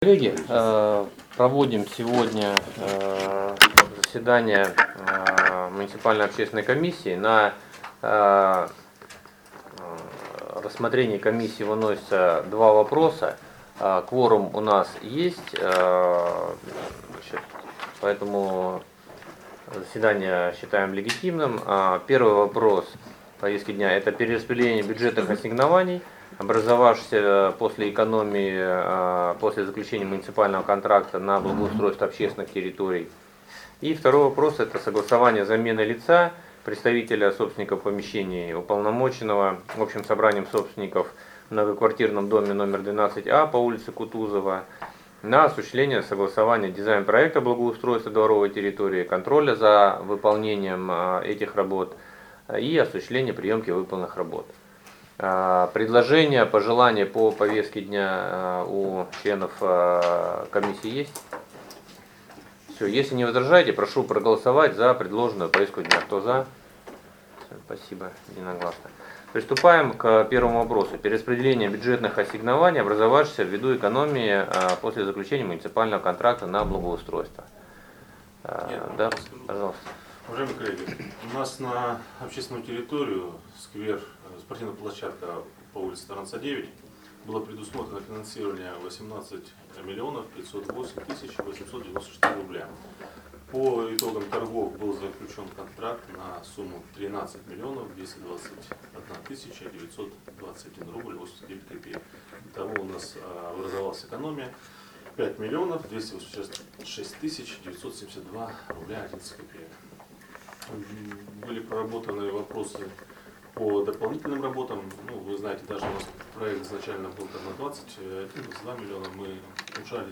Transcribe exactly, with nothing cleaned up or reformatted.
Коллеги, проводим сегодня заседание муниципальной общественной комиссии. На рассмотрение комиссии выносятся два вопроса. Кворум у нас есть, поэтому заседание считаем легитимным. Первый вопрос повестки дня – это перераспределение бюджетных ассигнований, образовавшихся после экономии, после заключения муниципального контракта на благоустройство общественных территорий. И второй вопрос – это согласование замены лица представителя собственников помещений, уполномоченного общим собранием собственников в многоквартирном доме номер двенадцать А по улице Кутузова на осуществление согласования дизайн-проекта благоустройства дворовой территории, контроля за выполнением этих работ и осуществление приемки выполненных работ. Предложения, пожелания по повестке дня у членов комиссии есть? Все, если не возражаете, прошу проголосовать за предложенную повестку дня. Кто за? Спасибо, единогласно. Приступаем к первому вопросу. Перераспределение бюджетных ассигнований, образовавшихся ввиду экономии после заключения муниципального контракта на благоустройство. Нет, да, пожалуйста. Уважаемые коллеги, у нас на общественную территорию, сквер, спортивная площадка по улице Таранца девять, было предусмотрено финансирование восемнадцать миллионов пятьсот восемь тысяч восемьсот девяносто четыре рубля. По итогам торгов был заключен контракт на сумму тринадцать миллионов двести двадцать одна тысяча девятьсот двадцать один рубль восемьдесят девять копеек. Итого у нас образовалась экономия пять миллионов двести восемьдесят шесть тысяч девятьсот семьдесят два рубля одиннадцать копеек. Были проработаны вопросы по дополнительным работам. Ну, вы знаете, даже у нас проект изначально был там на двадцать один, двадцать два миллиона. Мы ужали